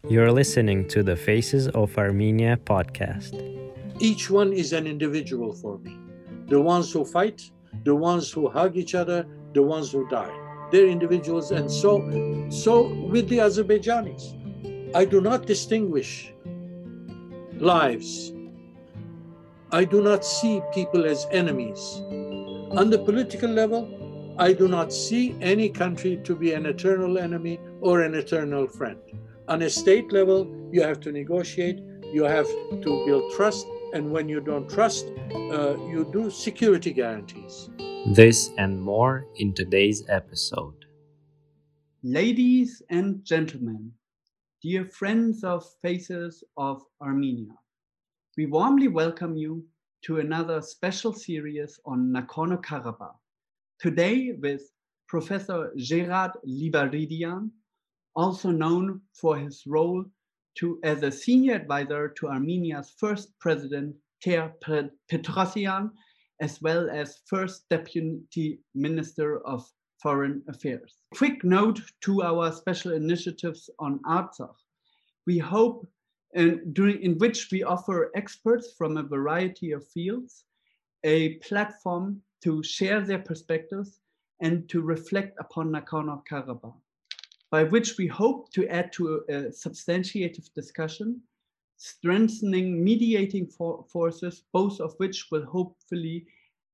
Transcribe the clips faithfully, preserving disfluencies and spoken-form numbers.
You're listening to the Faces of Armenia podcast. Each one is an individual for me. The ones who fight, the ones who hug each other, the ones who die. They're individuals, and so, so with the Azerbaijanis. I do not distinguish lives. I do not see people as enemies. On the political level, I do not see any country to be an eternal enemy or an eternal friend. On a state level, you have to negotiate, you have to build trust, and when you don't trust, uh, you do security guarantees. This and more in today's episode. Ladies and gentlemen, dear friends of Faces of Armenia, we warmly welcome you to another special series on Nagorno-Karabakh. Today with Professor Gerard Libaridian, also known for his role to, as a senior advisor to Armenia's first president, Ter Petrosyan, as well as first deputy minister of foreign affairs. Quick note to our special initiatives on Artsakh. We hope and during, in which we offer experts from a variety of fields a platform to share their perspectives and to reflect upon Nagorno-Karabakh, by which we hope to add to a substantiative discussion, strengthening mediating for forces, both of which will hopefully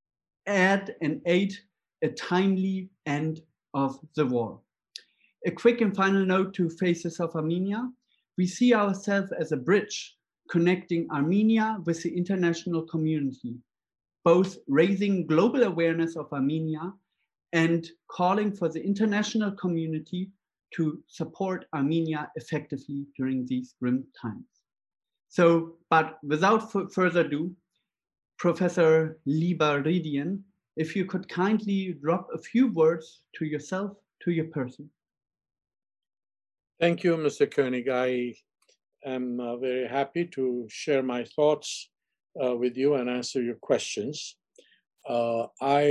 add and aid a timely end of the war. A quick and final note to Faces of Armenia. We see ourselves as a bridge connecting Armenia with the international community, both raising global awareness of Armenia and calling for the international community to support Armenia effectively during these grim times. So, but without f- further ado, Professor Libaridian, if you could kindly drop a few words to yourself, to your person. Thank you, Mister Koenig. I am uh, very happy to share my thoughts uh, with you and answer your questions. Uh,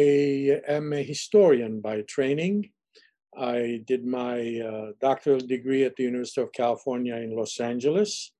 I am a historian by training. I did my uh, doctoral degree at the University of California in Los Angeles.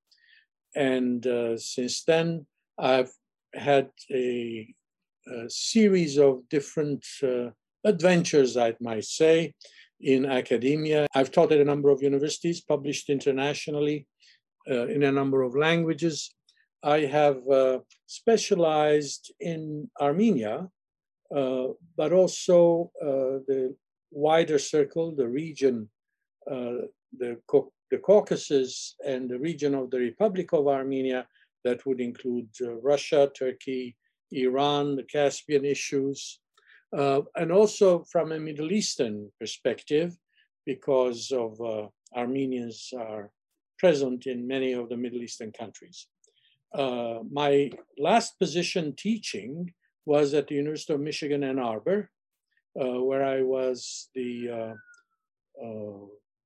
And uh, since then, I've had a, a series of different uh, adventures, I might say, in academia. I've taught at a number of universities, published internationally uh, in a number of languages. I have uh, specialized in Armenia, uh, but also uh, the wider circle, the region, uh, the, the Caucasus and the region of the Republic of Armenia, that would include uh, Russia, Turkey, Iran, the Caspian issues, uh, and also from a Middle Eastern perspective, because of uh, Armenians are present in many of the Middle Eastern countries. Uh, my last position teaching was at the University of Michigan, Ann Arbor, uh, where I was the uh, uh,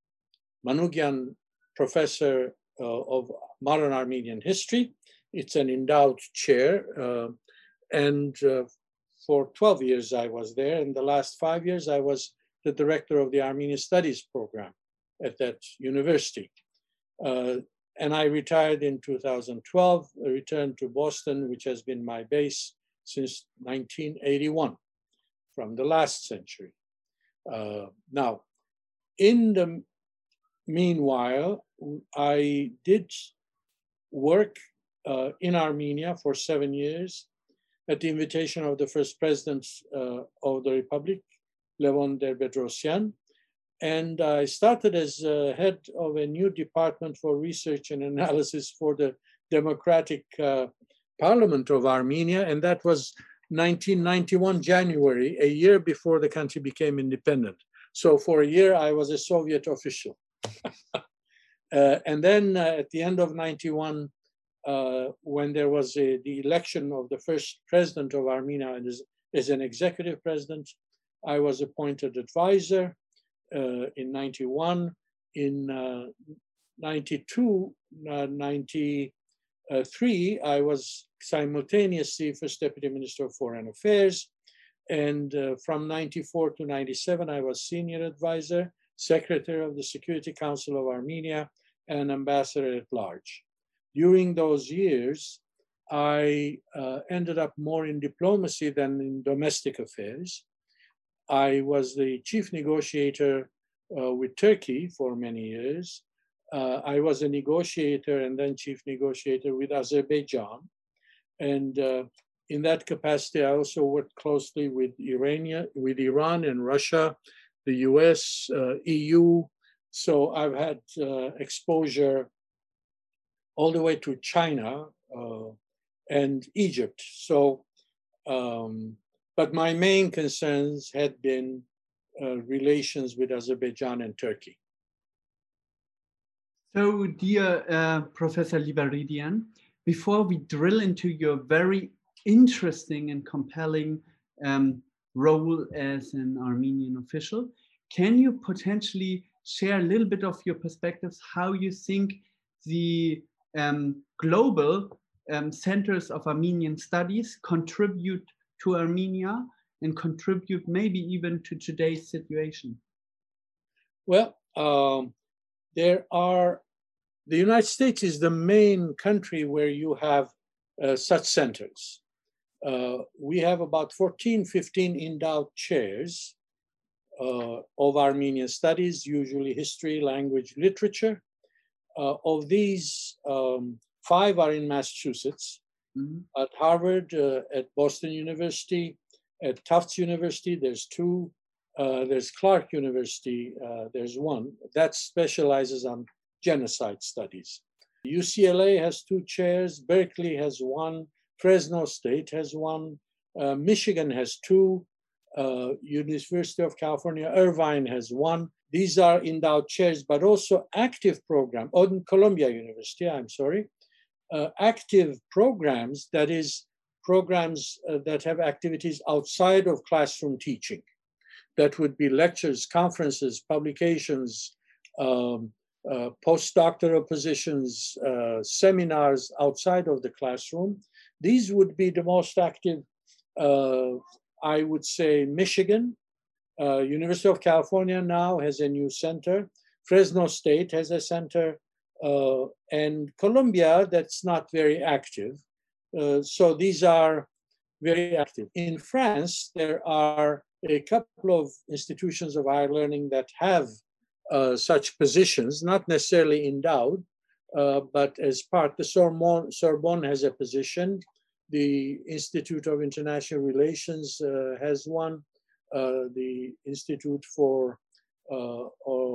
Manukyan Professor uh, of Modern Armenian History. It's an endowed chair, uh, and uh, for twelve years I was there. In the last five years, I was the director of the Armenian Studies program at that university. Uh, and I retired in two thousand twelve, returned to Boston, which has been my base since nineteen eighty-one, from the last century. Uh, now, in the meanwhile, I did work uh, in Armenia for seven years at the invitation of the first president uh, of the Republic, Levon Ter-Petrosyan. And I started as uh, head of a new department for research and analysis for the Democratic uh, Parliament of Armenia. And that was nineteen ninety-one, January, a year before the country became independent. So for a year, I was a Soviet official. uh, and then uh, at the end of ninety-one, uh, when there was a, the election of the first president of Armenia as, as an executive president, I was appointed advisor. Uh, in ninety-one, in uh, ninety-two, uh, ninety-three, I was simultaneously First Deputy Minister of Foreign Affairs. And uh, from ninety-four to ninety-seven, I was Senior Advisor, Secretary of the Security Council of Armenia, and ambassador at large. During those years, I uh, ended up more in diplomacy than in domestic affairs. I was the chief negotiator uh, with Turkey for many years. Uh, I was a negotiator and then chief negotiator with Azerbaijan. And uh, in that capacity, I also worked closely with Iran, with Iran and Russia, the U S, uh, E U. So I've had uh, exposure all the way to China uh, and Egypt. So, um, but my main concerns had been uh, relations with Azerbaijan and Turkey. So, dear uh, Professor Libaridyan, before we drill into your very interesting and compelling um, role as an Armenian official, can you potentially share a little bit of your perspectives, how you think the um, global um, centers of Armenian studies contribute to Armenia and contribute maybe even to today's situation? Well, um, there are, the United States is the main country where you have uh, such centers. Uh, we have about fourteen, fifteen endowed chairs uh, of Armenian studies, usually history, language, literature. Uh, of these, um, five are in Massachusetts, mm-hmm. at Harvard, uh, at Boston University, at Tufts University, there's two. Uh, there's Clark University, uh, there's one. That specializes on genocide studies. U C L A has two chairs, Berkeley has one, Fresno State has one, uh, Michigan has two, uh, University of California, Irvine has one. These are endowed chairs, but also active program, oh, Columbia University, I'm sorry, uh, active programs, that is programs uh, that have activities outside of classroom teaching. That would be lectures, conferences, publications, um, uh, postdoctoral positions, uh, seminars outside of the classroom. These would be the most active, uh, I would say, Michigan. Uh, University of California now has a new center. Fresno State has a center. Uh, and Columbia, that's not very active. Uh, so these are very active. In France, there are a couple of institutions of higher learning that have uh, such positions, not necessarily endowed, uh, but as part, the Sorbonne, Sorbonne has a position, the Institute of International Relations uh, has one, uh, the Institute for uh,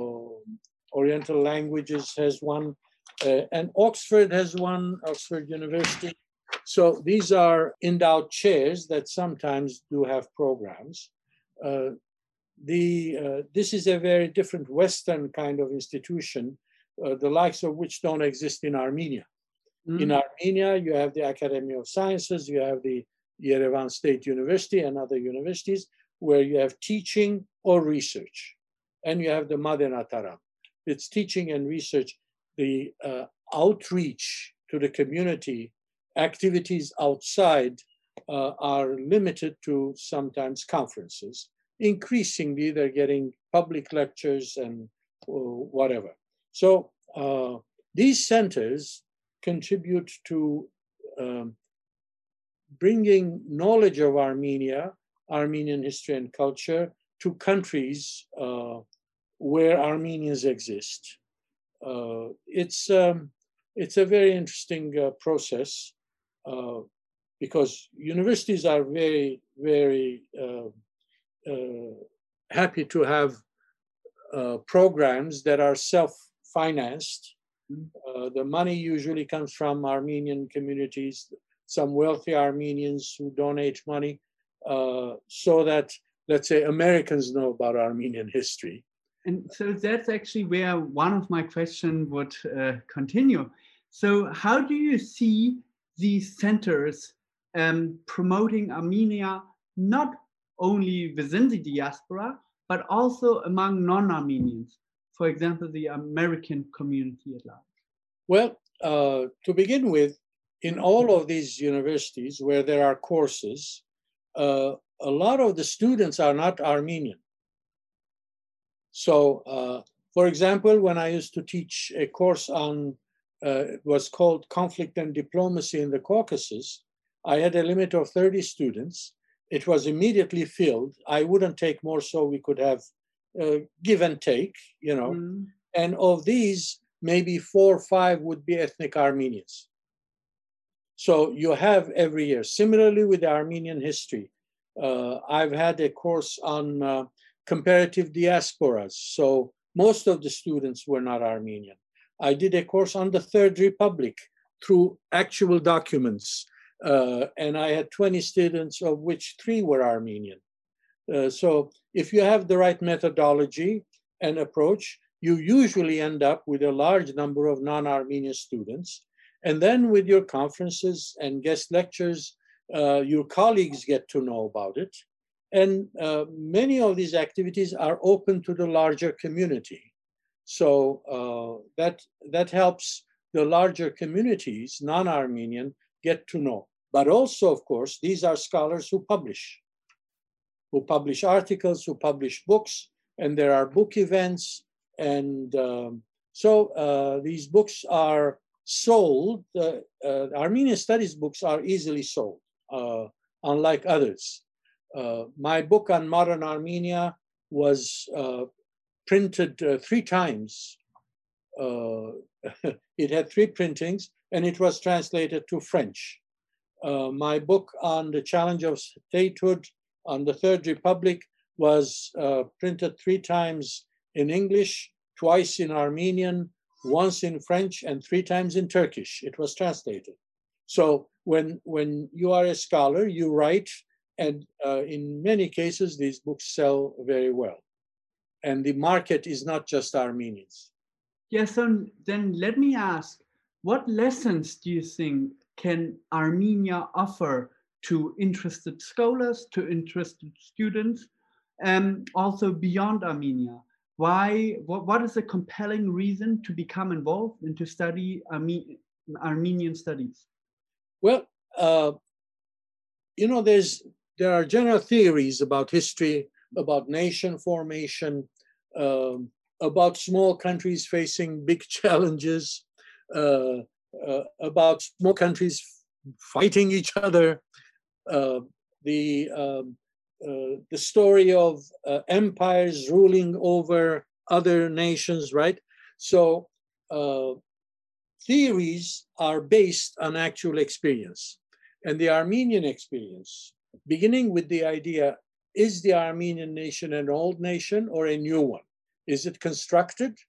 Oriental Languages has one, uh, and Oxford has one, Oxford University. So these are endowed chairs that sometimes do have programs. Uh, the, uh, this is a very different Western kind of institution, uh, the likes of which don't exist in Armenia. Mm. In Armenia, you have the Academy of Sciences, you have the Yerevan State University and other universities where you have teaching or research. And you have the Maden Ataram. It's teaching and research. The uh, outreach to the community, activities outside uh, are limited to sometimes conferences. Increasingly, they're getting public lectures and uh, whatever. So uh, these centers contribute to um, bringing knowledge of Armenia, Armenian history and culture, to countries uh, where Armenians exist. Uh, it's, um, it's a very interesting uh, process uh, because universities are very, very uh, uh, happy to have uh, programs that are self-financed. Uh, the money usually comes from Armenian communities, some wealthy Armenians who donate money uh, so that, let's say, Americans know about Armenian history. And so that's actually where one of my questions would uh, continue. So how do you see these centers um, promoting Armenia, not only within the diaspora, but also among non-Armenians, for example, the American community at large? Well, uh, to begin with, in all of these universities where there are courses, uh, a lot of the students are not Armenian. So, uh, For example, when I used to teach a course on, uh, it was called Conflict and Diplomacy in the Caucasus, I had a limit of thirty students. It was immediately filled. I wouldn't take more, so we could have uh, give and take, you know. Mm. And of these, maybe four or five would be ethnic Armenians. So you have every year. Similarly with the Armenian history, uh, I've had a course on uh, comparative diasporas. So most of the students were not Armenian. I did a course on the Third Republic through actual documents. Uh, and I had twenty students, of which three were Armenian. Uh, so if you have the right methodology and approach, you usually end up with a large number of non-Armenian students. And then with your conferences and guest lectures, uh, your colleagues get to know about it. And uh, many of these activities are open to the larger community. So uh, that, that helps the larger communities, non-Armenian, get to know. But also, of course, these are scholars who publish, who publish articles, who publish books, and there are book events. And um, so uh, these books are sold. Uh, uh, Armenian studies books are easily sold, uh, unlike others. Uh, my book on modern Armenia was uh, printed uh, three times. Uh, it had three printings, and it was translated to French. Uh, my book on the challenge of statehood on the Third Republic was uh, printed three times in English, twice in Armenian, once in French, and three times in Turkish. It was translated. So when, when you are a scholar, you write, and uh, in many cases, these books sell very well. And the market is not just Armenians. Yes, so then let me ask, what lessons do you think can Armenia offer to interested scholars, to interested students, and also beyond Armenia? Why, what, what is a compelling reason to become involved and to study Arme Armenian studies? Well, uh, you know, there's, there are general theories about history, about nation formation, um, about small countries facing big challenges, uh, uh, about small countries fighting each other, uh, the, um, uh, the story of uh, empires ruling over other nations, right? So uh, theories are based on actual experience. And the Armenian experience, beginning with the idea, is the Armenian nation an old nation or a new one? Is it constructed,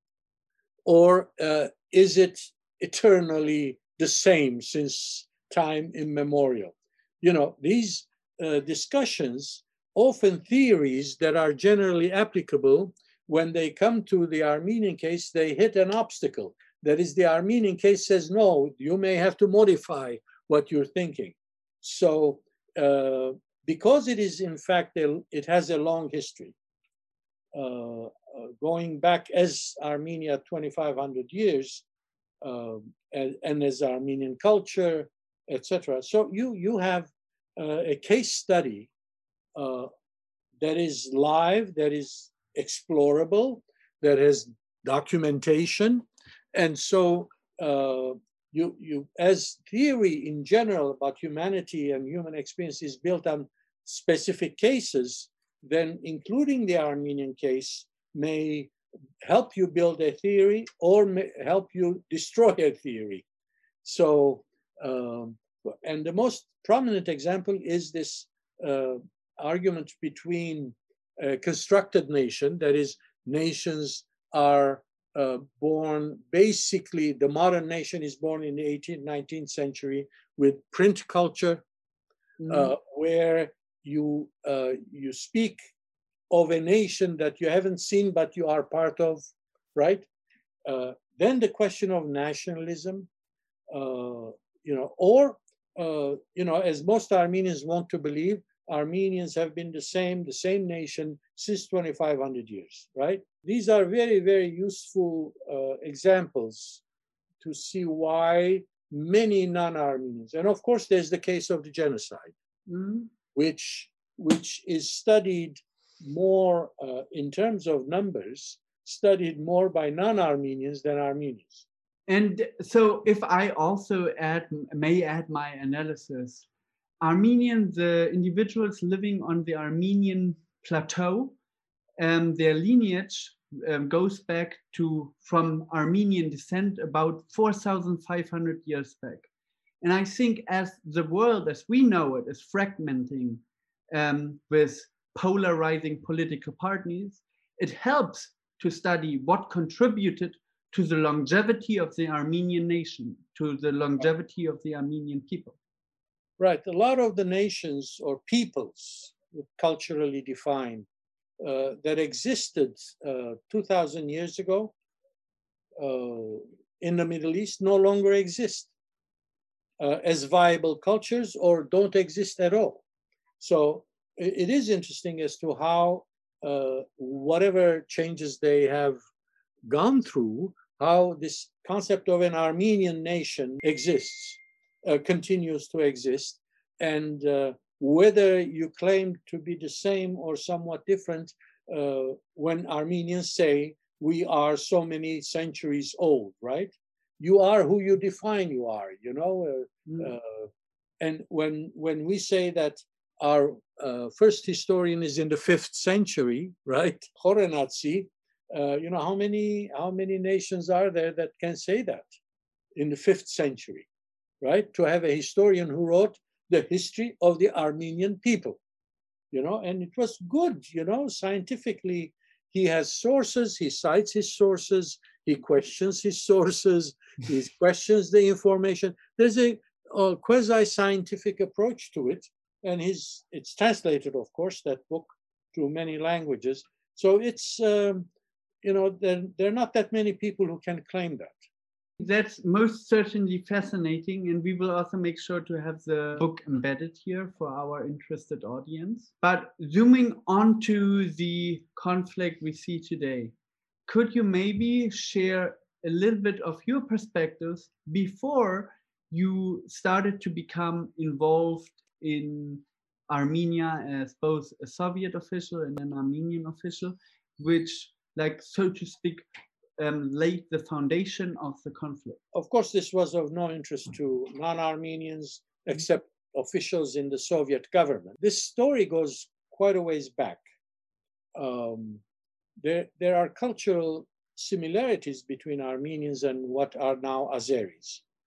or uh, is it eternally the same since time immemorial? You know, these uh, discussions, often theories that are generally applicable, when they come to the Armenian case, they hit an obstacle. That is, the Armenian case says, no, you may have to modify what you're thinking. So uh, because it is, in fact, a, it has a long history, uh, uh, going back as Armenia twenty-five hundred years, uh, and, and as Armenian culture, et cetera. So you, you have uh, a case study uh, that is live, that is explorable, that has documentation. And so uh, you, you, as theory in general about humanity and human experience is built on specific cases, then including the Armenian case may help you build a theory or may help you destroy a theory. So, um, and the most prominent example is this uh, argument between a constructed nation, that is, nations are uh, born, basically the modern nation is born in the eighteenth, nineteenth century with print culture, mm. uh, where you, uh, you speak of a nation that you haven't seen, but you are part of, right? Uh, then the question of nationalism, uh, you know, or, uh, you know, as most Armenians want to believe, Armenians have been the same, the same nation since twenty-five hundred years, right? These are very, very useful uh, examples to see why many non-Armenians, and of course, there's the case of the genocide, mm-hmm. which, which is studied more uh, in terms of numbers, studied more by non-Armenians than Armenians. And so if I also add, may add my analysis, Armenian, the individuals living on the Armenian plateau, um, their lineage um, goes back to, from Armenian descent, about four thousand five hundred years back. And I think as the world, as we know it, is fragmenting um, with polarizing political parties, it helps to study what contributed to the longevity of the Armenian nation, to the longevity of the Armenian people. Right. A lot of the nations or peoples, culturally defined, uh, that existed uh, two thousand years ago uh, in the Middle East no longer exist uh, as viable cultures or don't exist at all. So it, it is interesting as to how uh, whatever changes they have gone through, how this concept of an Armenian nation exists, uh, continues to exist, and uh, whether you claim to be the same or somewhat different, uh, when Armenians say we are so many centuries old, right? You are who you define you are, you know? Uh, mm. uh, and when, when we say that our uh, first historian is in the fifth century, right? Khorenatsi, uh, you know, how many, how many nations are there that can say that in the fifth century, right? To have a historian who wrote the history of the Armenian people, you know, and it was good, you know, scientifically. He has sources, he cites his sources, he questions his sources, he questions the information. There's a, a quasi-scientific approach to it, and his, it's translated, of course, that book, to many languages. So it's, um, you know, there, there are not that many people who can claim that. That's most certainly fascinating, and we will also make sure to have the book embedded here for our interested audience. But zooming on to the conflict we see today, could you maybe share a little bit of your perspectives before you started to become involved in Armenia as both a Soviet official and an Armenian official, which, like, so to speak, Um, laid the foundation of the conflict? Of course, this was of no interest to non-Armenians except officials in the Soviet government. This story goes quite a ways back. Um, there, there are cultural similarities between Armenians and what are now Azeris.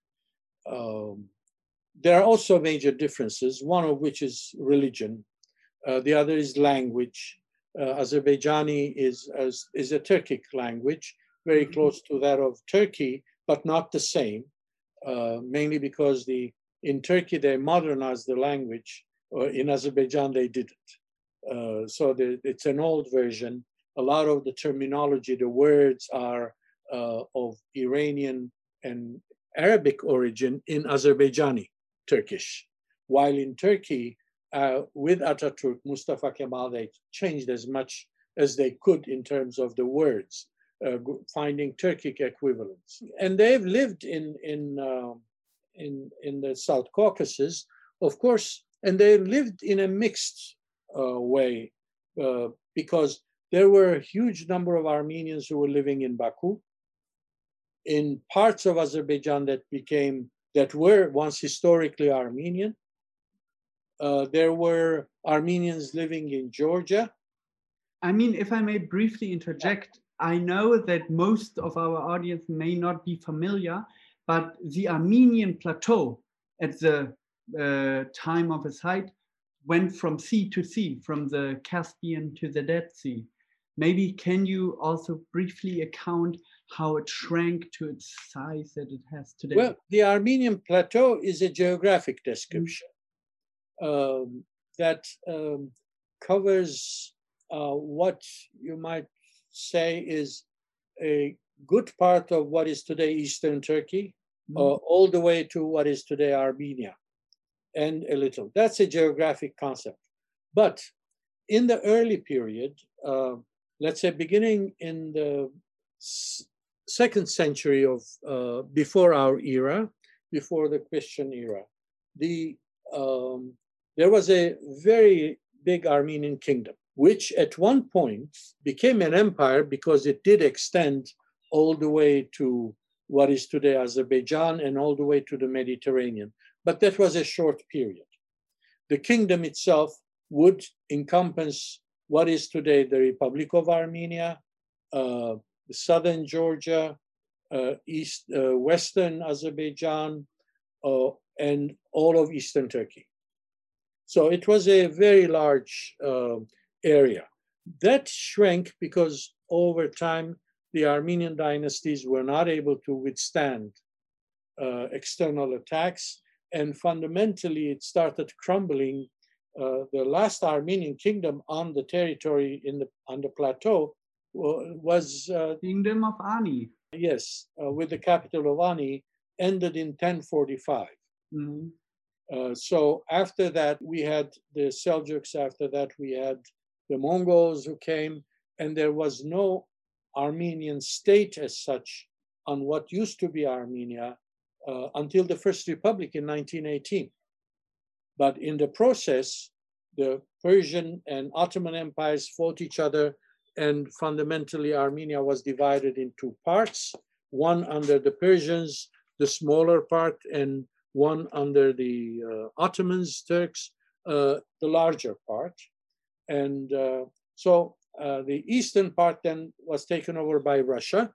Um, there are also major differences, one of which is religion. Uh, the other is language. Uh, Azerbaijani is, is, is a Turkic language, very close to that of Turkey, but not the same, uh, mainly because the, in Turkey they modernized the language, or in Azerbaijan they didn't. Uh, so the, it's an old version. A lot of the terminology, the words are uh, of Iranian and Arabic origin in Azerbaijani Turkish, while in Turkey, uh, with Ataturk, Mustafa Kemal, they changed as much as they could in terms of the words. Uh, finding Turkic equivalents, and they've lived in in uh, in in the South Caucasus, of course, and they lived in a mixed uh, way uh, because there were a huge number of Armenians who were living in Baku, in parts of Azerbaijan that became that were once historically Armenian. Uh, there were Armenians living in Georgia. I mean, if I may briefly interject. I know that most of our audience may not be familiar, but the Armenian plateau at the uh, time of its height went from sea to sea, from the Caspian to the Dead Sea. Maybe can you also briefly account how it shrank to its size that it has today? Well, the Armenian plateau is a geographic description mm-hmm. um, that um, covers uh, what you might say is a good part of what is today Eastern Turkey, mm. uh, all the way to what is today Armenia, and a little. That's a geographic concept. But in the early period, uh, let's say beginning in the s- second century of uh, before our era, before the Christian era, the um, there was a very big Armenian kingdom. which at one point became an empire because it did extend all the way to what is today Azerbaijan and all the way to the Mediterranean. But that was a short period. The kingdom itself would encompass what is today the Republic of Armenia, uh, southern Georgia, uh, east, uh, western Azerbaijan, uh, and all of eastern Turkey. So it was a very large uh, area. That shrank because over time, the Armenian dynasties were not able to withstand uh, external attacks, and fundamentally it started crumbling. Uh, the last Armenian kingdom on the territory in the on the plateau was uh, Kingdom of Ani. Yes, uh, with the capital of Ani, ended in ten forty-five. Mm-hmm. Uh, so after that, we had the Seljuks. After that, we had the Mongols who came, and there was no Armenian state as such on what used to be Armenia uh, until the First Republic in nineteen eighteen. But in the process, the Persian and Ottoman empires fought each other, and fundamentally Armenia was divided in two parts, one under the Persians, the smaller part, and one under the uh, Ottomans, Turks, uh, the larger part. And uh, so uh, the eastern part then was taken over by Russia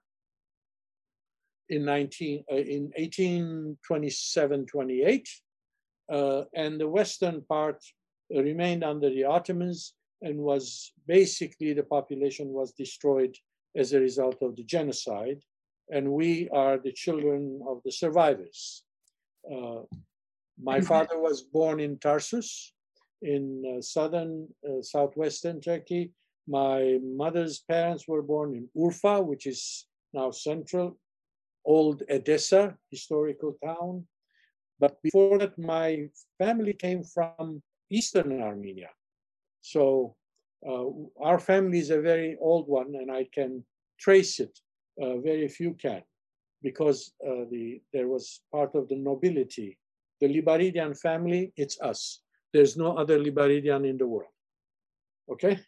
in, nineteen, uh, in eighteen twenty-seven twenty-eight. Uh, and the western part remained under the Ottomans and was basically, the population was destroyed as a result of the genocide. And we are the children of the survivors. Uh, my father was born in Tarsus in uh, southern, uh, southwestern Turkey. My mother's parents were born in Urfa, which is now central, old Edessa, historical town. But before that, my family came from Eastern Armenia. So uh, our family is a very old one, and I can trace it. Uh, very few can, because uh, the, there was part of the nobility. The Libaridian family, it's us. There's no other Libaridian in the world, okay?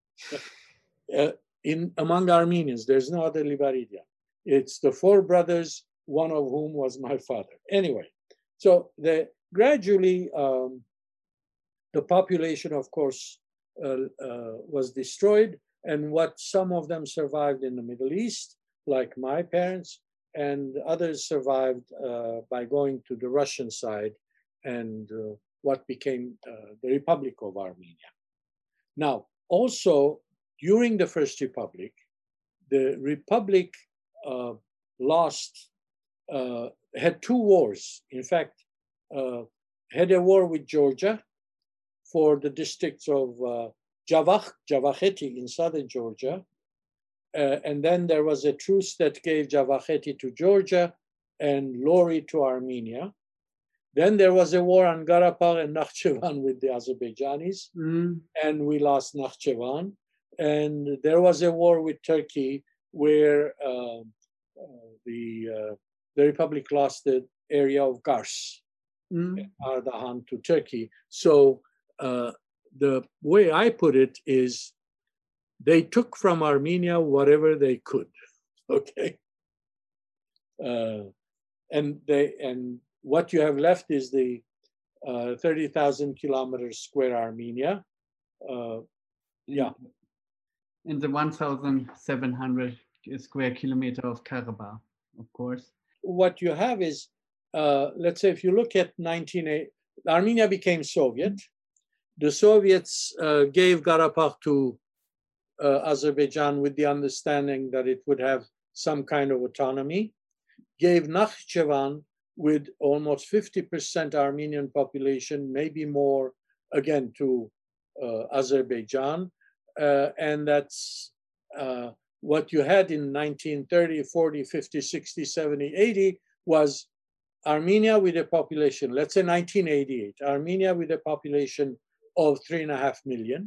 uh, in, among Armenians, there's no other Libaridian. It's the four brothers, one of whom was my father. Anyway. So the, gradually, um, the population, of course, uh, uh, was destroyed, and what some of them survived in the Middle East, like my parents, and others survived uh, by going to the Russian side and uh, what became uh, the Republic of Armenia. Now, also, during the First Republic, the Republic uh, lost Uh, had two wars. In fact, uh, had a war with Georgia for the districts of uh, Javakh, Javakheti in southern Georgia. Uh, and then there was a truce that gave Javakheti to Georgia and Lori to Armenia. Then there was a war on Karabakh and Nakhchivan with the Azerbaijanis, mm. and we lost Nakhchivan. And there was a war with Turkey where uh, uh, the uh, the Republic lost the area of Kars, mm. Ardahan, to Turkey. So uh, the way I put it is they took from Armenia whatever they could, okay? Uh, and they and what you have left is the uh, thirty thousand kilometers square Armenia. Uh, yeah. And the one thousand seven hundred square kilometer of Karabakh, of course. What you have is, uh, let's say if you look at nineteen eighty, Armenia became Soviet. The Soviets uh, gave Karabakh to uh, Azerbaijan with the understanding that it would have some kind of autonomy, gave Nakhchivan with almost fifty percent Armenian population, maybe more, again, to uh, Azerbaijan. Uh, and that's uh, what you had in nineteen thirty, forty, fifty, sixty, seventy, eighty was Armenia with a population, let's say nineteen eighty-eight, Armenia with a population of three and a half million.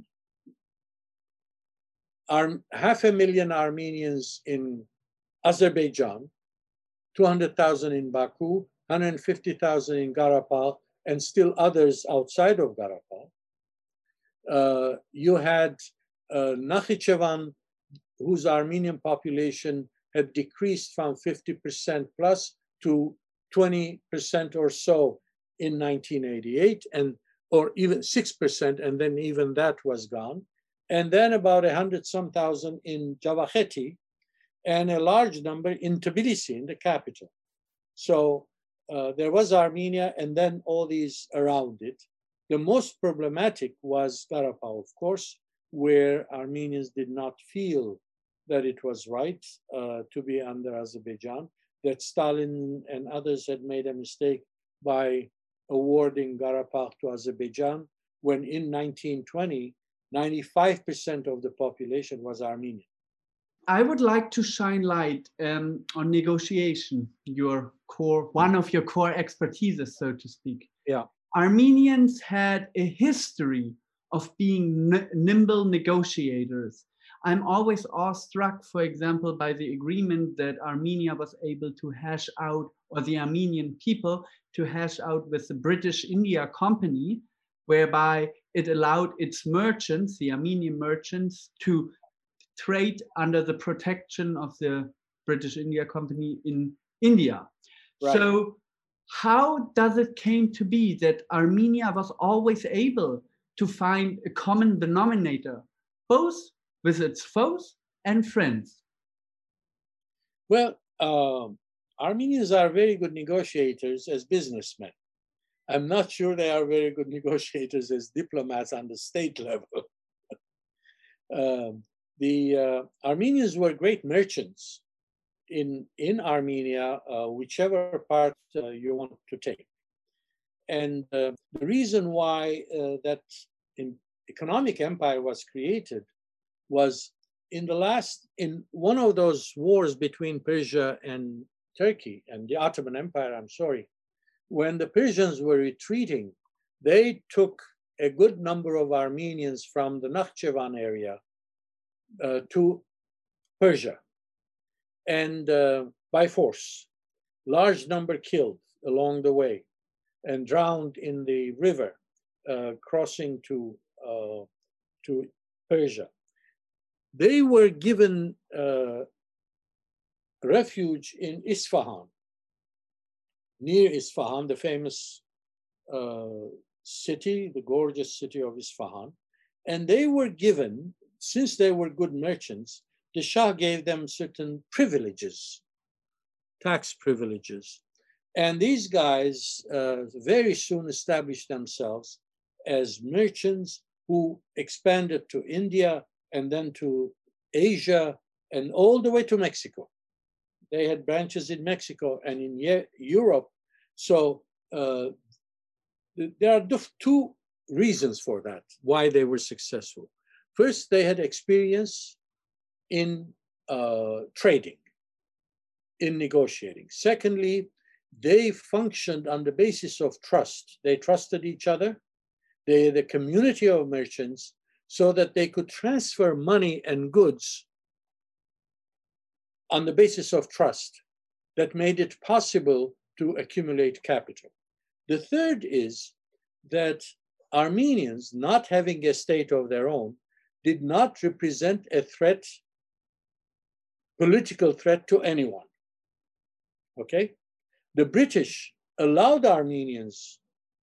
Ar- half a million Armenians in Azerbaijan, two hundred thousand in Baku, one hundred fifty thousand in Karabakh, and still others outside of Karabakh. Uh, you had uh, Nakhichevan, whose Armenian population had decreased from fifty percent plus to twenty percent or so in nineteen eighty-eight, and or even six percent, and then even that was gone. And then about a hundred some thousand in Javakheti, and a large number in Tbilisi, in the capital. So uh, there was Armenia, and then all these around it. The most problematic was Karabakh, of course, where Armenians did not feel that it was right uh, to be under Azerbaijan, that Stalin and others had made a mistake by awarding Karabakh to Azerbaijan, when in nineteen twenty, ninety-five percent of the population was Armenian. I would like to shine light um, on negotiation, your core, one of your core expertises, so to speak. Yeah. Armenians had a history of being nimble negotiators. I'm always awestruck, for example, by the agreement that Armenia was able to hash out, or the Armenian people to hash out with the British India Company, whereby it allowed its merchants, the Armenian merchants, to trade under the protection of the British India Company in India. Right. So how does it came to be that Armenia was always able to find a common denominator, both with its foes and friends? Well, um, Armenians are very good negotiators as businessmen. I'm not sure they are very good negotiators as diplomats on the state level. um, the uh, Armenians were great merchants in, in Armenia, uh, whichever part uh, you want to take. And uh, the reason why uh, that in economic empire was created was in the last, in one of those wars between Persia and Turkey and the Ottoman Empire, I'm sorry, when the Persians were retreating, they took a good number of Armenians from the Nakhchivan area uh, to Persia, and uh, by force, large number killed along the way and drowned in the river uh, crossing to, uh, to Persia. They were given uh, refuge in Isfahan, near Isfahan, the famous uh, city, the gorgeous city of Isfahan. And they were given, since they were good merchants, the Shah gave them certain privileges, tax privileges. And these guys uh, very soon established themselves as merchants who expanded to India and then to Asia and all the way to Mexico. They had branches in Mexico and in Europe. So uh, there are two reasons for that, why they were successful. First, they had experience in uh, trading, in negotiating. Secondly, they functioned on the basis of trust. They trusted each other. They had a community of merchants so that they could transfer money and goods on the basis of trust that made it possible to accumulate capital. The third is that Armenians, not having a state of their own, did not represent a threat, political threat to anyone, okay? The British allowed Armenians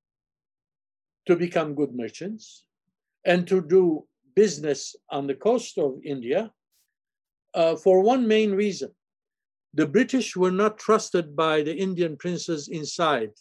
to become good merchants and to do business on the coast of India uh, for one main reason. The British were not trusted by the Indian princes inside,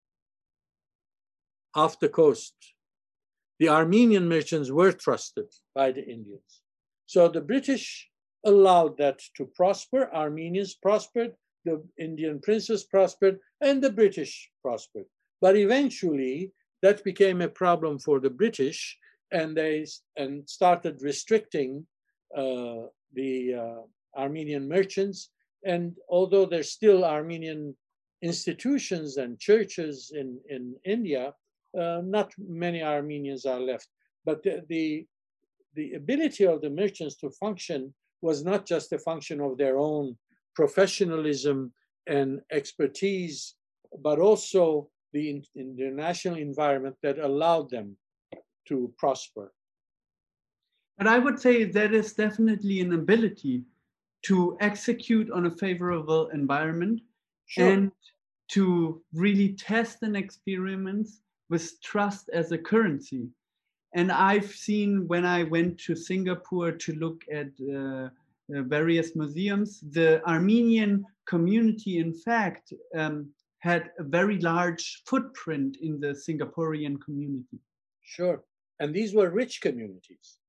off the coast. The Armenian merchants were trusted by the Indians. So the British allowed that to prosper. Armenians prospered, the Indian princes prospered, and the British prospered. But eventually, that became a problem for the British, and they and started restricting uh, the uh, Armenian merchants. And although there's still Armenian institutions and churches in, in India, uh, not many Armenians are left. But the, the, the ability of the merchants to function was not just a function of their own professionalism and expertise, but also the international environment that allowed them to prosper. But I would say there is definitely an ability to execute on a favorable environment Sure. and to really test an experiment with trust as a currency. And I've seen when I went to Singapore to look at uh, uh, various museums, the Armenian community, in fact, um, had a very large footprint in the Singaporean community. Sure. And these were rich communities.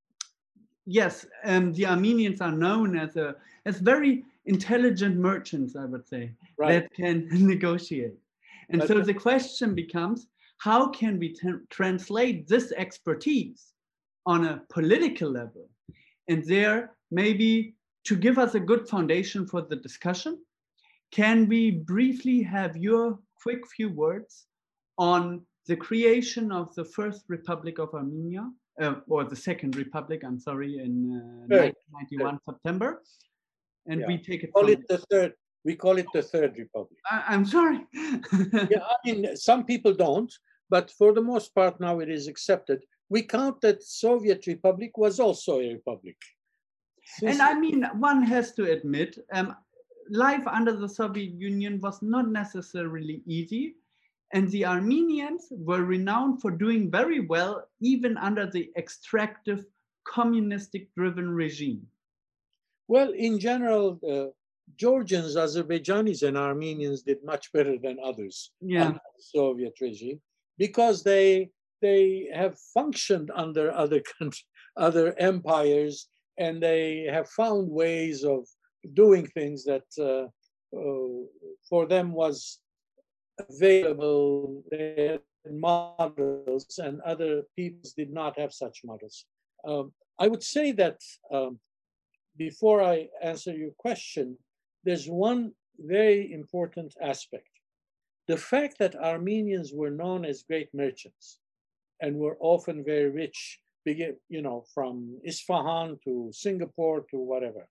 Yes, um, the Armenians are known as a as very intelligent merchants, I would say, Right. that can negotiate. And But so the- the question becomes, how can we t- translate this expertise on a political level? And there, maybe to give us a good foundation for the discussion, can we briefly have your quick few words on the creation of the First Republic of Armenia, uh, or the Second Republic, I'm sorry, in uh, Third. nineteen ninety-one September? And Yeah. we take it Call from it the third. We call it the Third Republic. I, I'm sorry. Yeah, I mean, some people don't, but for the most part now it is accepted. We count that Soviet Republic was also a republic. Since And I mean, one has to admit, um, life under the Soviet Union was not necessarily easy. And the Armenians were renowned for doing very well, even under the extractive, communistic driven regime. Well, in general, uh, Georgians, Azerbaijanis, and Armenians did much better than others Yeah. under the Soviet regime because they they have functioned under other countries, other empires, and they have found ways of doing things that uh, uh, for them was available. They had models, and other peoples did not have such models. Um, I would say that. Um, Before I answer your question, there's one very important aspect. The fact that Armenians were known as great merchants and were often very rich, you know, from Isfahan to Singapore to whatever,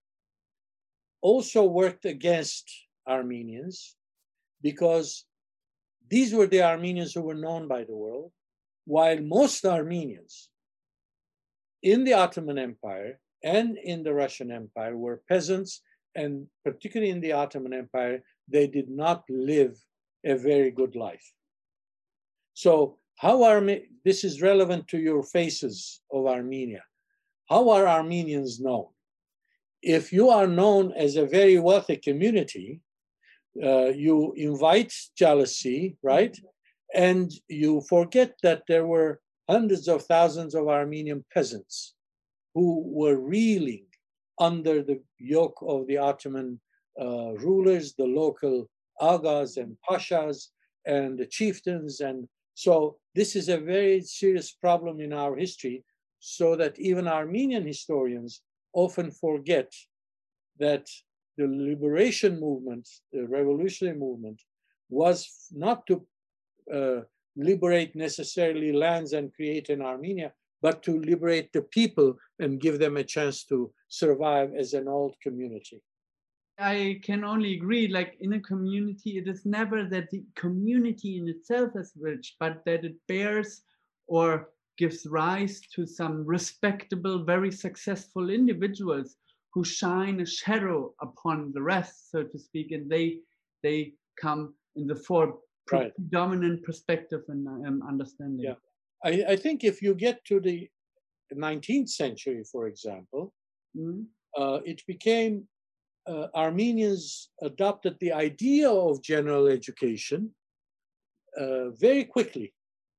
also worked against Armenians because these were the Armenians who were known by the world, while most Armenians in the Ottoman Empire and in the Russian Empire were peasants, and particularly in the Ottoman Empire, they did not live a very good life. So how are, this is relevant to your faces of Armenia. How are Armenians known? If you are known as a very wealthy community, uh, you invite jealousy, right? And you forget that there were hundreds of thousands of Armenian peasants who were reeling under the yoke of the Ottoman uh, rulers, the local agas and pashas and the chieftains. And so this is a very serious problem in our history, so that even Armenian historians often forget that the liberation movement, the revolutionary movement, was not to uh, liberate necessarily lands and create an Armenia, but to liberate the people and give them a chance to survive as an old community. I can only agree, like in a community, it is never that the community in itself is rich, but that it bears or gives rise to some respectable, very successful individuals who shine a shadow upon the rest, so to speak, and they they come in the fore, Right. predominant perspective and um, understanding. Yeah, I, I think if you get to the nineteenth century, for example, mm-hmm. uh, it became uh, Armenians adopted the idea of general education uh, very quickly.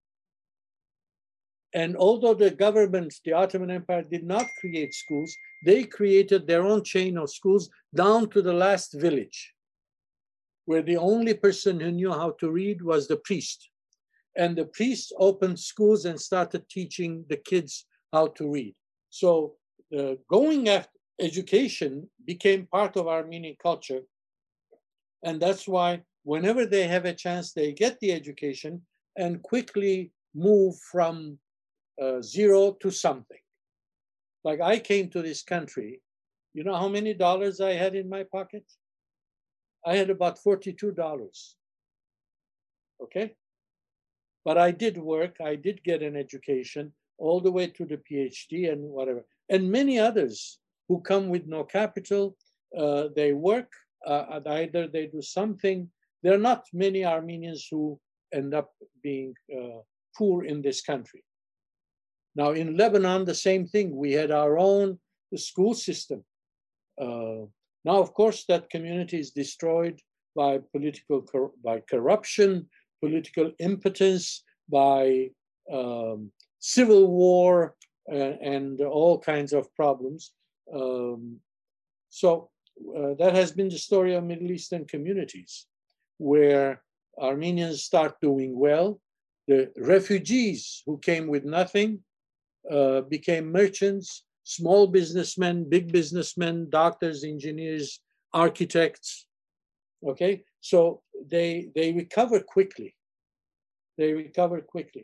And although the government, the Ottoman Empire, did not create schools, they created their own chain of schools down to the last village, where the only person who knew how to read was the priest. And the priests opened schools and started teaching the kids how to read. So uh, going after education became part of Armenian culture. And that's why whenever they have a chance, they get the education and quickly move from uh, zero to something. Like I came to this country, you know how many dollars I had in my pocket? I had about forty-two dollars, okay? But I did work, I did get an education. all the way to the PhD and whatever. And many others who come with no capital, uh, they work, uh, and either they do something. There are not many Armenians who end up being uh, poor in this country. Now in Lebanon, the same thing. We had our own school system. Uh, now, of course, that community is destroyed by political, cor by corruption, political impotence, by um, civil war, uh, and all kinds of problems. Um, so uh, that has been the story of Middle Eastern communities, where Armenians start doing well. The refugees who came with nothing uh, became merchants, small businessmen, big businessmen, doctors, engineers, architects. Okay, so they they recover quickly. They recover quickly.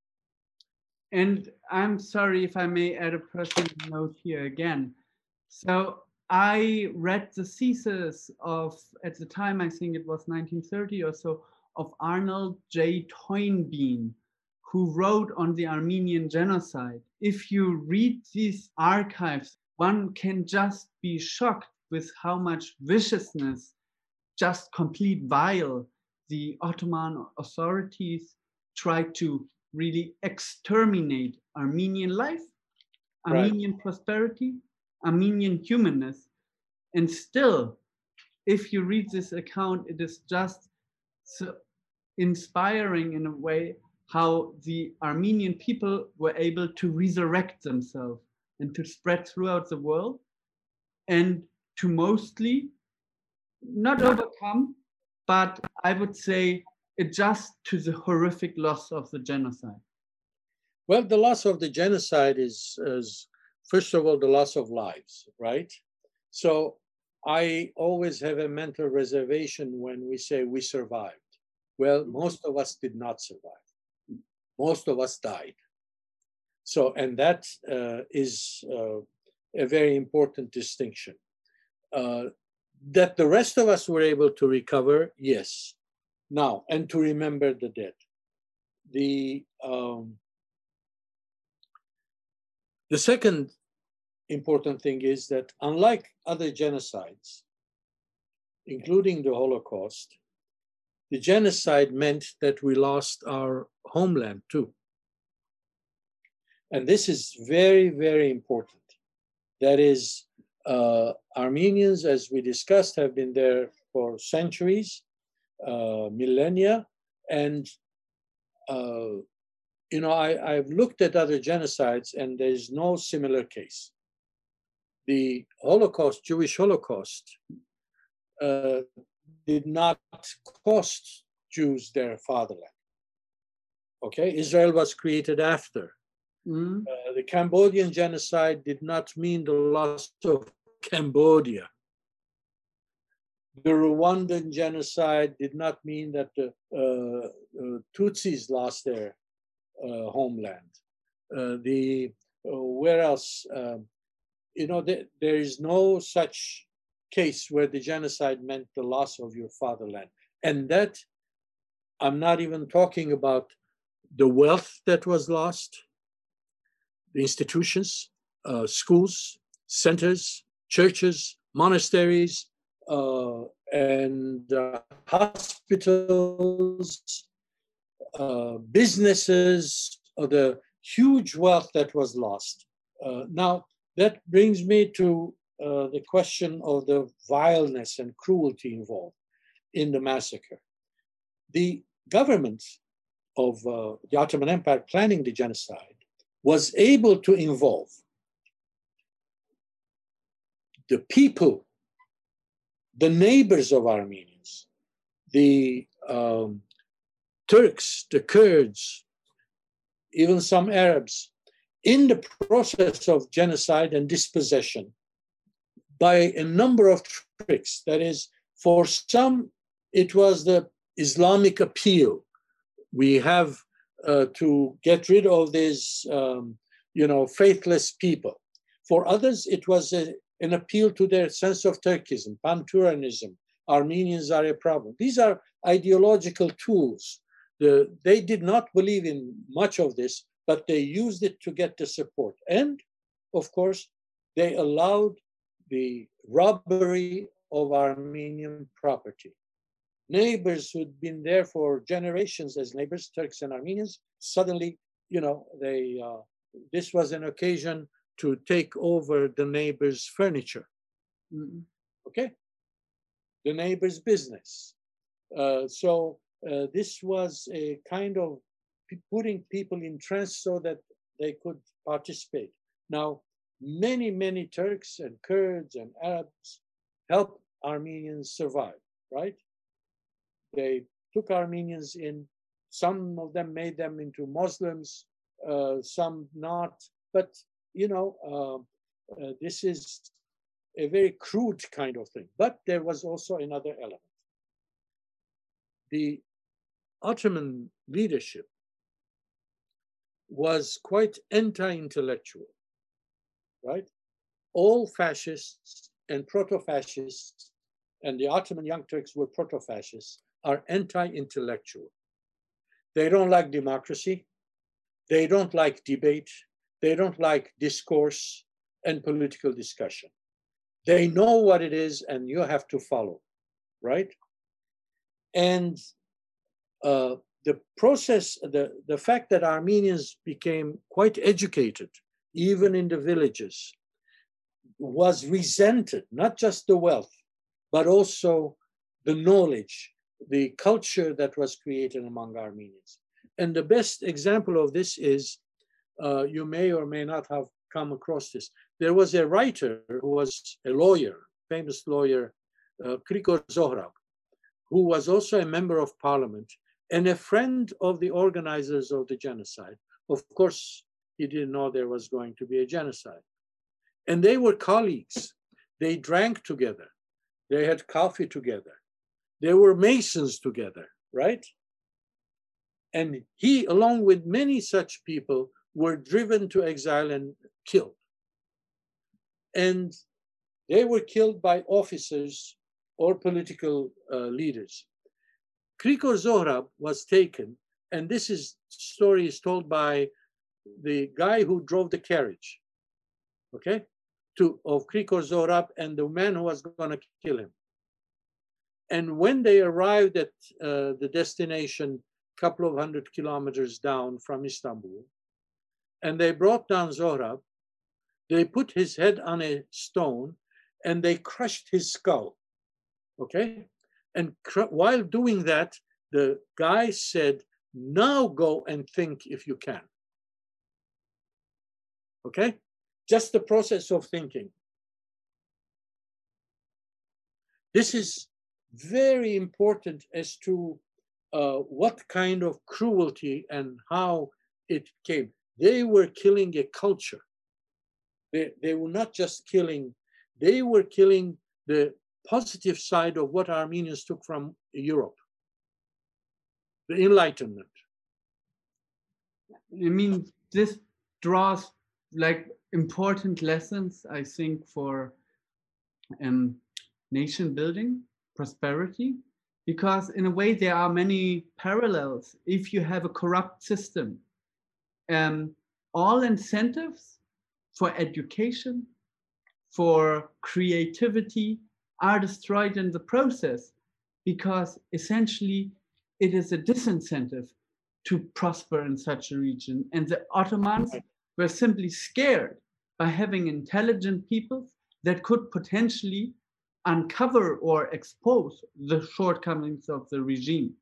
And I'm sorry if I may add a personal note here again. So I read the thesis of, at the time, I think it was nineteen thirty or so, of Arnold J. Toynbee, who wrote on the Armenian genocide. If you read these archives, one can just be shocked with how much viciousness, just complete vile, the Ottoman authorities tried to really exterminate Armenian life, Armenian right. prosperity, Armenian humanness. And still, if you read this account, it is just so inspiring in a way how the Armenian people were able to resurrect themselves and to spread throughout the world and to mostly not overcome, but I would say adjust to the horrific loss of the genocide. Well, the loss of the genocide is, is first of all, the loss of lives, right? So I always have a mental reservation when we say we survived. Well, most of us did not survive. Most of us died. So, and that uh, is uh, a very important distinction. Uh, that the rest of us were able to recover, yes. Now, and to remember the dead. The, um, the second important thing is that unlike other genocides, including the Holocaust, the genocide meant that we lost our homeland too. And this is very, very important. That is, uh, Armenians, as we discussed, have been there for centuries, uh, millennia, and uh, you know, I, I've looked at other genocides and there's no similar case. The Holocaust, Jewish Holocaust, uh, did not cost Jews their fatherland. Okay, Israel was created after. Mm-hmm. uh, the Cambodian genocide did not mean the loss of Cambodia. The Rwandan genocide did not mean that the uh, uh, Tutsis lost their uh, homeland. Uh, the uh, where else? Um, you know, th there is no such case where the genocide meant the loss of your fatherland, and that I'm not even talking about the wealth that was lost, the institutions, uh, schools, centers, churches, monasteries, uh, and uh, hospitals, uh, businesses, or the huge wealth that was lost. Uh, now, that brings me to uh, the question of the vileness and cruelty involved in the massacre. The government of uh, the Ottoman Empire planning the genocide was able to involve the people, the neighbors of Armenians, the um, Turks, the Kurds, even some Arabs, in the process of genocide and dispossession by a number of tricks. That is, for some, it was the Islamic appeal. We have uh, to get rid of these, um, you know, faithless people. For others, it was a, an appeal to their sense of Turkism, Pan-Turanism. Armenians are a problem. These are ideological tools. The, they did not believe in much of this, but they used it to get the support. And of course, they allowed the robbery of Armenian property. Neighbors who'd been there for generations as neighbors, Turks and Armenians, suddenly, you know, they uh, this was an occasion to take over the neighbor's furniture. Mm-hmm. Okay, the neighbor's business. Uh, so uh, this was a kind of putting people in trance so that they could participate. Now, many, many Turks and Kurds and Arabs helped Armenians survive, right? They took Armenians in. Some of them made them into Muslims, uh, some not. But, you know, uh, uh, this is a very crude kind of thing. But there was also another element. The Ottoman leadership was quite anti-intellectual, right? All fascists and proto-fascists, and the Ottoman Young Turks were proto-fascists, are anti-intellectual. They don't like democracy. They don't like debate. They don't like discourse and political discussion. They know what it is and you have to follow, right? And uh, the process, the, the fact that Armenians became quite educated, even in the villages, was resented, not just the wealth, but also the knowledge, the culture that was created among Armenians. And the best example of this is, uh, you may or may not have come across this. There was a writer who was a lawyer, famous lawyer, uh, Krikor Zohrab, who was also a member of parliament and a friend of the organizers of the genocide. Of course, he didn't know there was going to be a genocide. And they were colleagues. They drank together. They had coffee together. They were Masons together, right? And he, along with many such people, were driven to exile and killed. And they were killed by officers or political uh, leaders. Krikor Zohrab was taken, and this is story is told by the guy who drove the carriage, okay, to of Krikor Zohrab and the man who was going to kill him. And when they arrived at uh, the destination, a couple of hundred kilometers down from Istanbul, and they brought down Zohrab, they put his head on a stone and they crushed his skull, okay? And while doing that, the guy said, now go and think if you can, okay? Just the process of thinking. This is very important as to uh, what kind of cruelty and how it came. They were killing a culture. They, they were not just killing, they were killing the positive side of what Armenians took from Europe, the Enlightenment. I mean, this draws like important lessons, I think, for um, nation building, prosperity, because in a way there are many parallels. If you have a corrupt system, um, all incentives for education, for creativity are destroyed in the process, because essentially it is a disincentive to prosper in such a region. And the Ottomans were simply scared by having intelligent people that could potentially uncover or expose the shortcomings of the regime.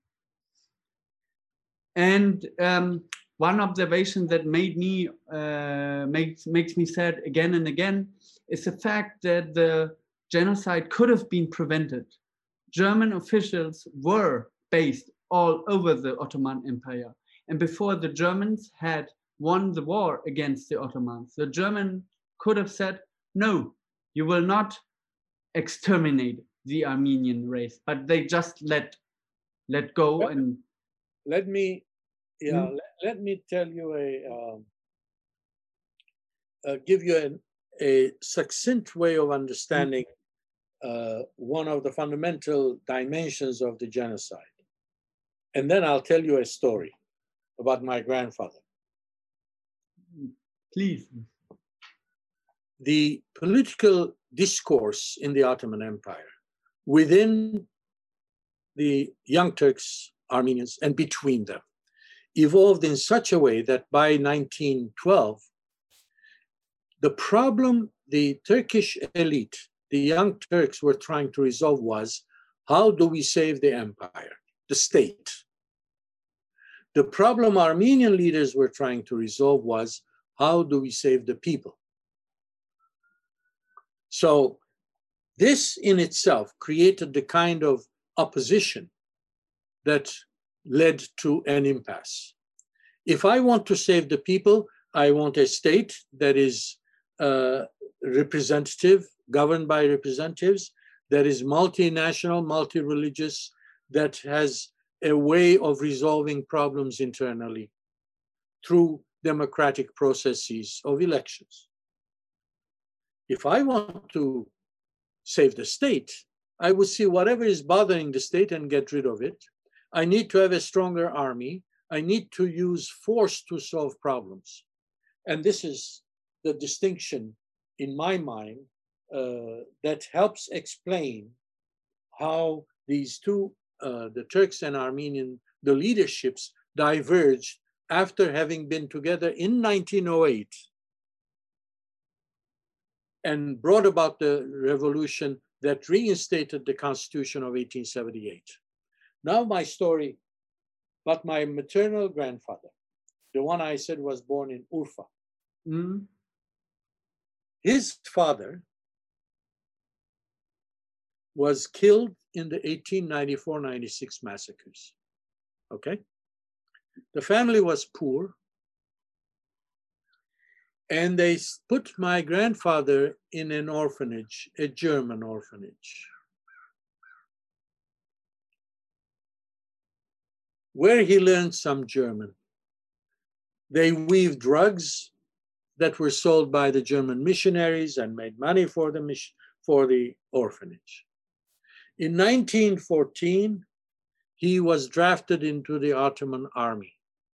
And um, one observation that made me uh, makes makes me sad again and again is the fact that the genocide could have been prevented. German officials were based all over the Ottoman Empire, and before the Germans had won the war against the Ottomans, the German could have said, "No, you will not exterminate the Armenian race," but they just let let go. Let, and let me yeah Hmm? let, let me tell you a um, uh, give you an, a succinct way of understanding uh, one of the fundamental dimensions of the genocide, and then I'll tell you a story about my grandfather. Please. The political discourse in the Ottoman Empire within the Young Turks, Armenians, and between them evolved in such a way that by nineteen twelve, the problem the Turkish elite, the Young Turks, were trying to resolve was, how do we save the empire, the state? The problem Armenian leaders were trying to resolve was, how do we save the people? So this in itself created the kind of opposition that led to an impasse. If I want to save the people, I want a state that is uh, representative, governed by representatives, that is multinational, multi-religious, that has a way of resolving problems internally through democratic processes of elections. If I want to save the state, I would see whatever is bothering the state and get rid of it. I need to have a stronger army. I need to use force to solve problems. And this is the distinction in my mind uh, that helps explain how these two, uh, the Turks and Armenian, the leaderships diverged after having been together in nineteen oh eight and brought about the revolution that reinstated the Constitution of eighteen seventy-eight. Now my story, but my maternal grandfather, the one I said was born in Urfa, Mm-hmm. his father was killed in the eighteen ninety-four ninety-six massacres, okay? The family was poor, and they put my grandfather in an orphanage, a German orphanage, where he learned some German. They weaved drugs that were sold by the German missionaries and made money for the, for the orphanage. In nineteen fourteen, he was drafted into the Ottoman army.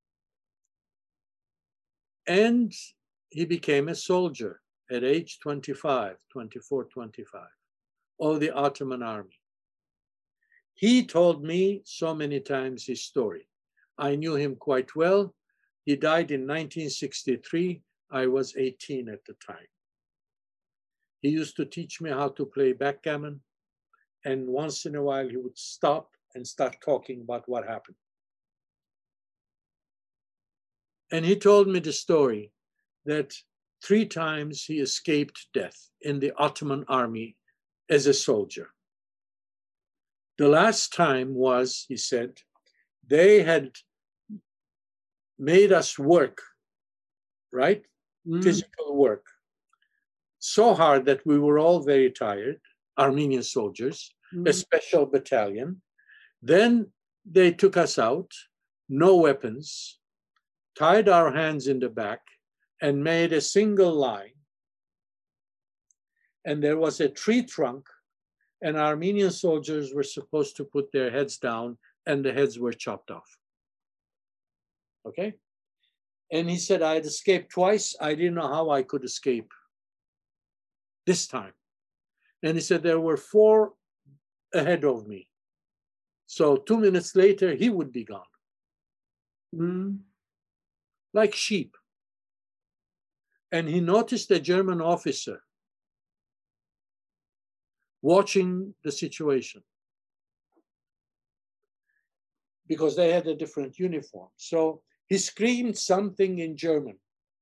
And he became a soldier at age twenty-five, twenty-four, twenty-five, of the Ottoman army. He told me so many times his story. I knew him quite well. He died in nineteen sixty-three. I was eighteen at the time. He used to teach me how to play backgammon. And once in a while, he would stop and start talking about what happened. And he told me the story that three times he escaped death in the Ottoman army as a soldier. The last time was, he said, they had made us work, right? Mm. Physical work, so hard that we were all very tired, Armenian soldiers, mm. a special battalion. Then they took us out, no weapons, tied our hands in the back, and made a single line. And there was a tree trunk, and Armenian soldiers were supposed to put their heads down, and the heads were chopped off. Okay? And he said, I had escaped twice. I didn't know how I could escape this time. And he said, there were four ahead of me. So two minutes later, he would be gone. Mm. Like sheep. And he noticed a German officer watching the situation because they had a different uniform. So he screamed something in German.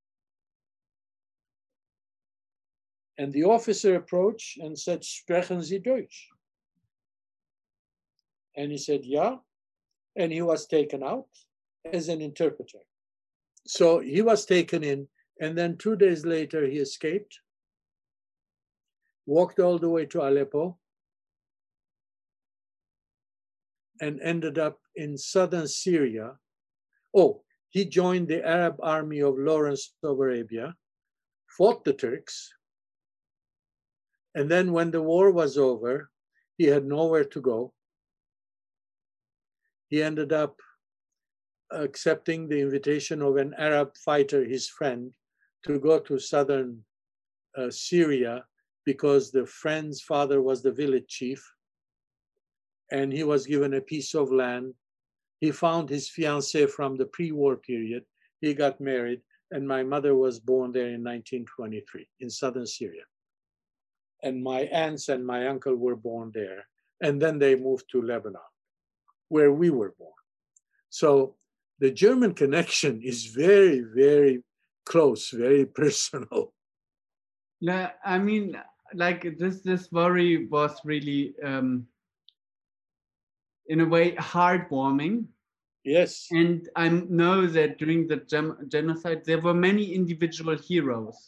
And the officer approached and said, "Sprechen Sie Deutsch?" And he said, "Yeah." And he was taken out as an interpreter. So he was taken in, and then two days later he escaped, walked all the way to Aleppo, and ended up in southern Syria. Oh, he joined the Arab army of Lawrence of Arabia, fought the Turks, and then when the war was over, he had nowhere to go. He ended up accepting the invitation of an Arab fighter, his friend, to go to southern uh, Syria because the friend's father was the village chief and he was given a piece of land. He found his fiancée from the pre-war period. He got married, and my mother was born there in nineteen twenty-three in southern Syria. And my aunts and my uncle were born there. And then they moved to Lebanon, where we were born. So the German connection is very, very close, very personal. Yeah, I mean, like this, this worry was really, um, in a way, heartwarming. Yes. And I know that during the gem genocide, there were many individual heroes.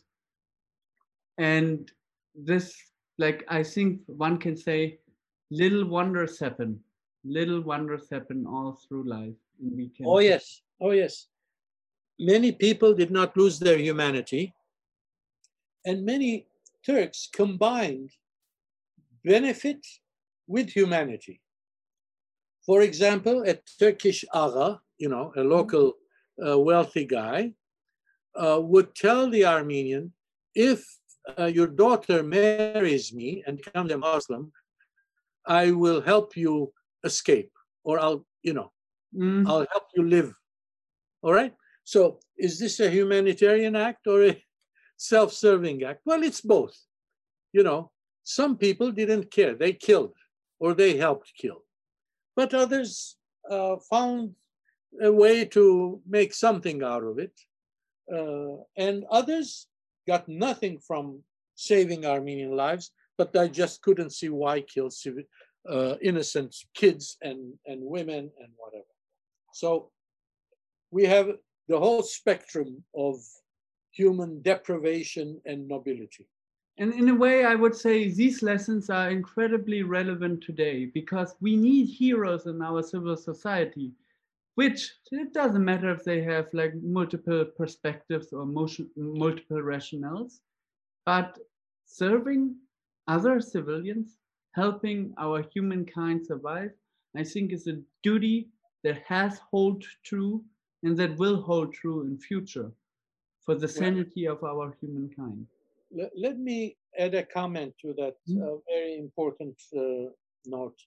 And this, like, I think one can say, little wonders happen. Little wonders happen all through life. And we can Oh, yes. Oh, yes. Many people did not lose their humanity. And many Turks combined benefit with humanity. For example, a Turkish agha, you know, a local uh, wealthy guy, uh, would tell the Armenian, if uh, your daughter marries me and becomes a Muslim, I will help you escape, or I'll, you know, mm. I'll help you live. All right? So is this a humanitarian act or a self-serving act? Well, it's both. You know, some people didn't care. They killed or they helped kill. But others uh, found a way to make something out of it. Uh, and others got nothing from saving Armenian lives, but I just couldn't see why kill civil, uh, innocent kids and, and women and whatever. So we have the whole spectrum of human deprivation and nobility. And in a way, I would say these lessons are incredibly relevant today because we need heroes in our civil society, which it doesn't matter if they have like multiple perspectives or motion, multiple rationales, but serving other civilians, helping our humankind survive, I think is a duty that has hold true and that will hold true in future for the sanity well, of our humankind. Let, let me add a comment to that mm. uh, very important uh, note.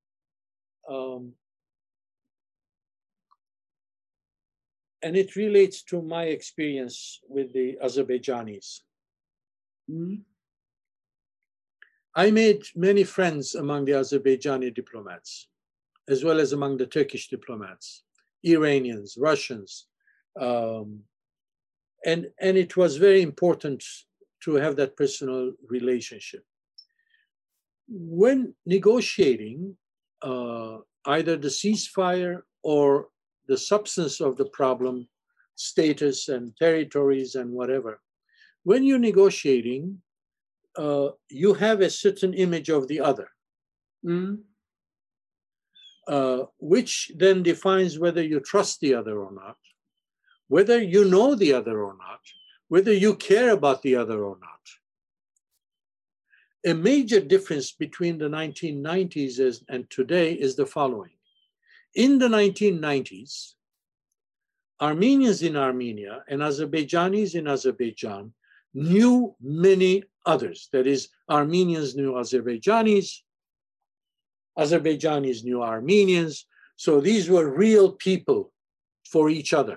Um, and it relates to my experience with the Azerbaijanis. Mm. I made many friends among the Azerbaijani diplomats, as well as among the Turkish diplomats, Iranians, Russians. Um, and, and it was very important to have that personal relationship. When negotiating uh, either the ceasefire or the substance of the problem, status and territories and whatever, when you're negotiating, uh, you have a certain image of the other, mm. uh, which then defines whether you trust the other or not, whether you know the other or not, whether you care about the other or not. A major difference between the nineteen nineties and today is the following. In the nineteen nineties, Armenians in Armenia and Azerbaijanis in Azerbaijan knew many others. That is, Armenians knew Azerbaijanis, Azerbaijanis knew Armenians. So these were real people for each other.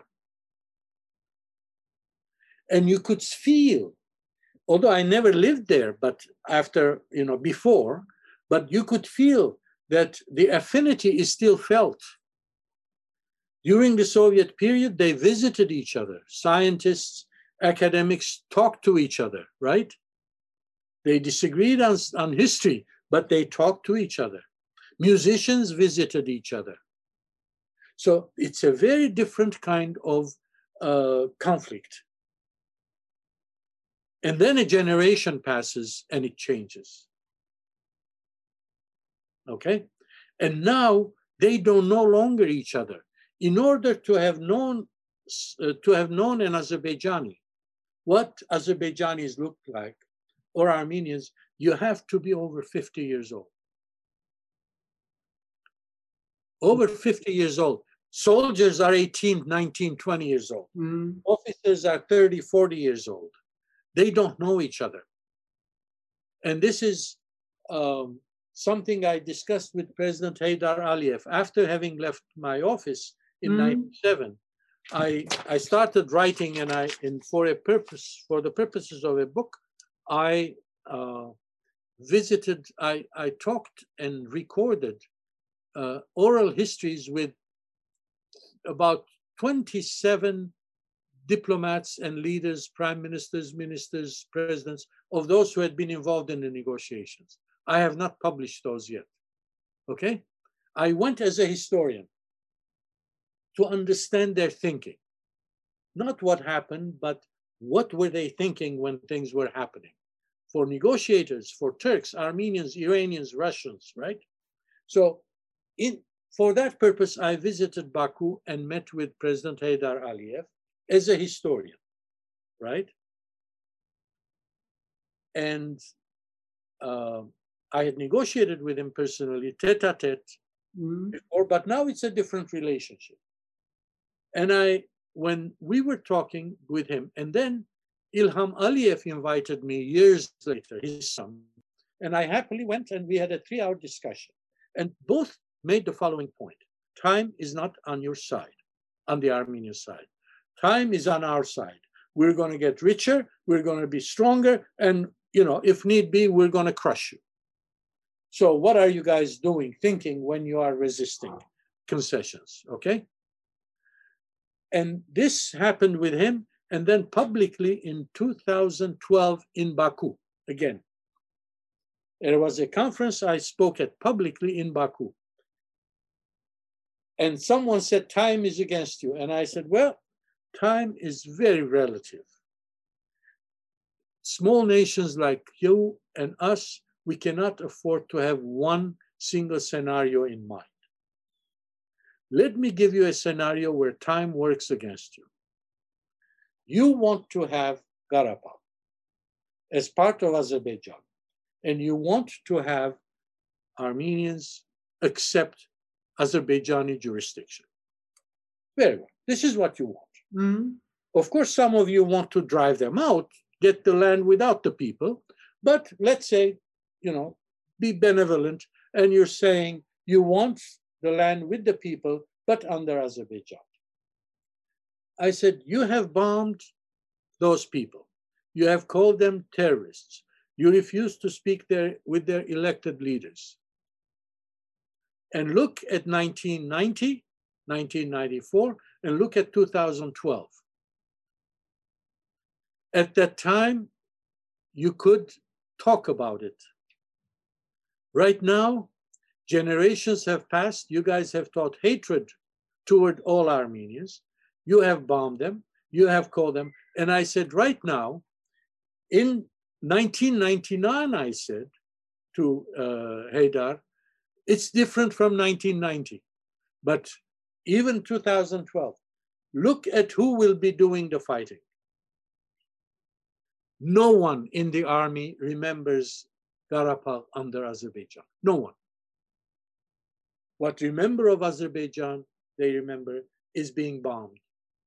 And you could feel, although I never lived there, but after, you know, before, but you could feel that the affinity is still felt. During the Soviet period, they visited each other. Scientists, academics talked to each other, right? They disagreed on, on history, but they talked to each other. Musicians visited each other. So it's a very different kind of uh, conflict. And then a generation passes and it changes. Okay? And now they don't no longer each other. In order to have known uh, to have known an Azerbaijani, what Azerbaijanis look like, or Armenians, you have to be over fifty years old. Over fifty years old. Soldiers are eighteen, nineteen, twenty years old. Mm. Officers are thirty, forty years old. They don't know each other. And this is um, something I discussed with President Heydar Aliyev. After having left my office in Mm. ninety-seven, I, I started writing, and I, and for a purpose, for the purposes of a book, I uh, visited, I, I talked and recorded uh, oral histories with about twenty-seven diplomats and leaders, prime ministers, ministers, presidents, of those who had been involved in the negotiations. I have not published those yet, okay? I went as a historian to understand their thinking. Not what happened, but what were they thinking when things were happening? For negotiators, for Turks, Armenians, Iranians, Russians, right? So in, for that purpose, I visited Baku and met with President Heydar Aliyev as a historian, right? And uh, I had negotiated with him personally, tete-a-tete, Mm. before, but now it's a different relationship. And I, when we were talking with him, and then Ilham Aliyev invited me years later, his son, and I happily went, and we had a three-hour discussion. And both made the following point: time is not on your side, on the Armenian side. Time is on our side. We're going to get richer, we're going to be stronger, and, you know, if need be, we're going to crush you. So what are you guys doing, thinking when you are resisting concessions, okay? And this happened with him, and then publicly in two thousand twelve in Baku, again. There was a conference I spoke at publicly in Baku. And someone said, time is against you. And I said, well, time is very relative. Small nations like you and us, we cannot afford to have one single scenario in mind. Let me give you a scenario where time works against you. You want to have Karabakh as part of Azerbaijan, and you want to have Armenians accept Azerbaijani jurisdiction. Very well. This is what you want. Mm. Of course, some of you want to drive them out, get the land without the people, but let's say, you know, be benevolent, and you're saying you want the land with the people, but under Azerbaijan. I said, you have bombed those people. You have called them terrorists. You refuse to speak there with their elected leaders. And look at nineteen ninety, nineteen ninety-four, and look at two thousand twelve. At that time, you could talk about it. Right now, generations have passed. You guys have taught hatred toward all Armenians. You have bombed them. You have called them. And I said, right now, in nineteen ninety-nine, I said to uh, Heydar, it's different from nineteen ninety. But even two thousand twelve, look at who will be doing the fighting. No one in the army remembers Karabakh under Azerbaijan. No one. What remember of Azerbaijan, they remember, is being bombed.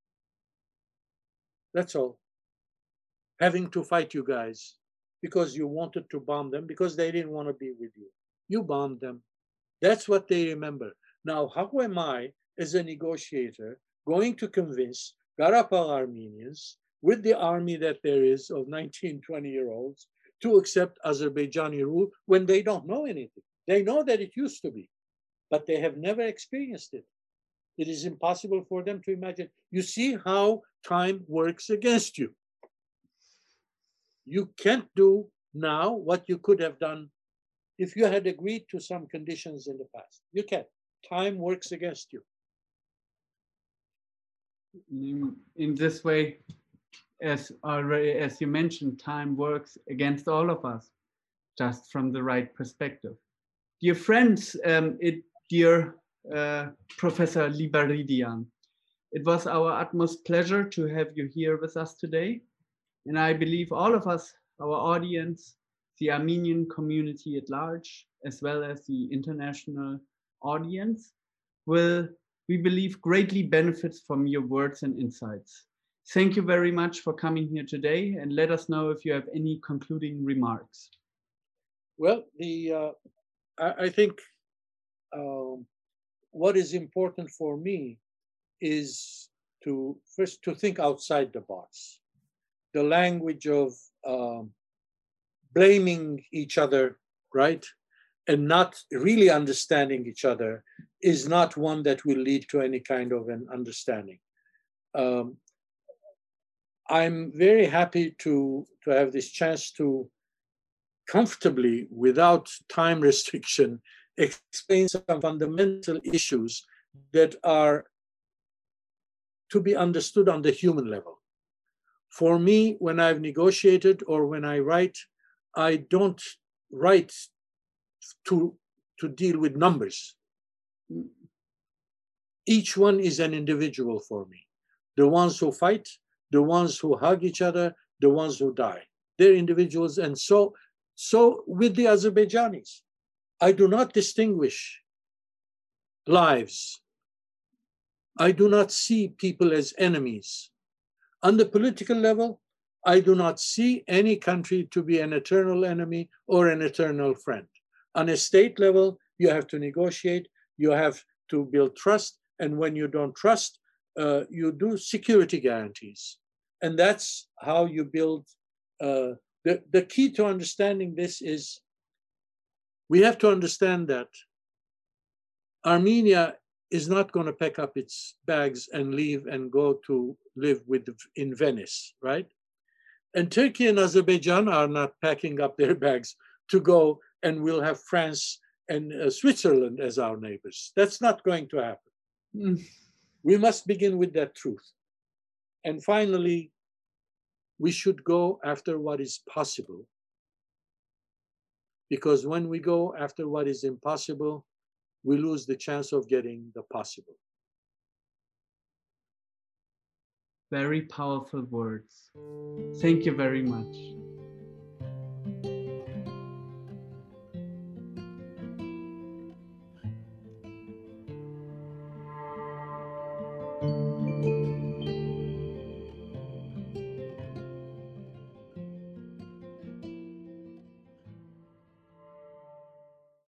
That's all. Having to fight you guys because you wanted to bomb them, because they didn't want to be with you. You bombed them. That's what they remember. Now, how am I, as a negotiator, going to convince Karabakh Armenians, with the army that there is of nineteen, twenty-year-olds, to accept Azerbaijani rule when they don't know anything? They know that it used to be, but they have never experienced it. It is impossible for them to imagine. You see how time works against you. You can't do now what you could have done if you had agreed to some conditions in the past. You can't. Time works against you. In, in this way, as already as you mentioned, time works against all of us, just from the right perspective. Dear friends, um, it, dear uh, Professor Liberidian, it was our utmost pleasure to have you here with us today. And I believe all of us, our audience, the Armenian community at large, as well as the international audience, will we believe greatly benefits from your words and insights. Thank you very much for coming here today, and let us know if you have any concluding remarks. Well, the uh, I, I think um, what is important for me is to first to think outside the box. The language of um, blaming each other, right, and not really understanding each other is not one that will lead to any kind of an understanding. Um, I'm very happy to, to have this chance to comfortably, without time restriction, explain some fundamental issues that are to be understood on the human level. For me, when I've negotiated or when I write, I don't write to, to deal with numbers. Each one is an individual for me. The ones who fight, the ones who hug each other, the ones who die. They're individuals. And so, so with the Azerbaijanis, I do not distinguish lives. I do not see people as enemies. On the political level, I do not see any country to be an eternal enemy or an eternal friend. On a state level, you have to negotiate, you have to build trust, and when you don't trust, uh, you do security guarantees. And that's how you build. Uh, the, the key to understanding this is we have to understand that Armenia is not going to pack up its bags and leave and go to live with in Venice, right? And Turkey and Azerbaijan are not packing up their bags to go and we'll have France and uh, Switzerland as our neighbors. That's not going to happen. Mm. We must begin with that truth. And finally, we should go after what is possible. Because when we go after what is impossible, we lose the chance of getting the possible. Very powerful words. Thank you very much.